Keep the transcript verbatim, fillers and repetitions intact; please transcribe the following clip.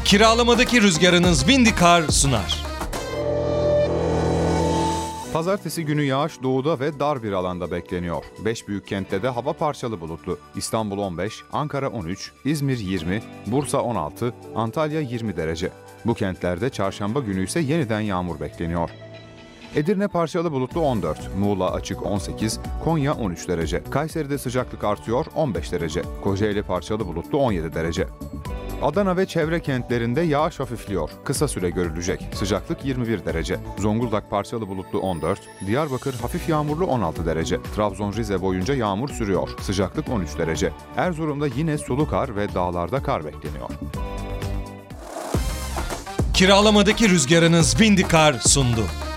Kiralamadaki rüzgarınız Vindikar sunar. Pazartesi günü yağış doğuda ve dar bir alanda bekleniyor. beş büyük kentte de hava parçalı bulutlu. İstanbul on beş, Ankara on üç, İzmir yirmi, Bursa on altı, Antalya yirmi derece. Bu kentlerde çarşamba günü ise yeniden yağmur bekleniyor. Edirne parçalı bulutlu on dört, Muğla açık on sekiz, Konya on üç derece. Kayseri'de sıcaklık artıyor on beş derece. Kocaeli parçalı bulutlu on yedi derece. Adana ve çevre kentlerinde yağış hafifliyor. Kısa süre görülecek. Sıcaklık yirmi bir derece. Zonguldak parçalı bulutlu on dört, Diyarbakır hafif yağmurlu on altı derece. Trabzon Rize boyunca yağmur sürüyor. Sıcaklık on üç derece. Erzurum'da yine sulu kar ve dağlarda kar bekleniyor. Kiralamadaki rüzgarınız Vindikar sundu.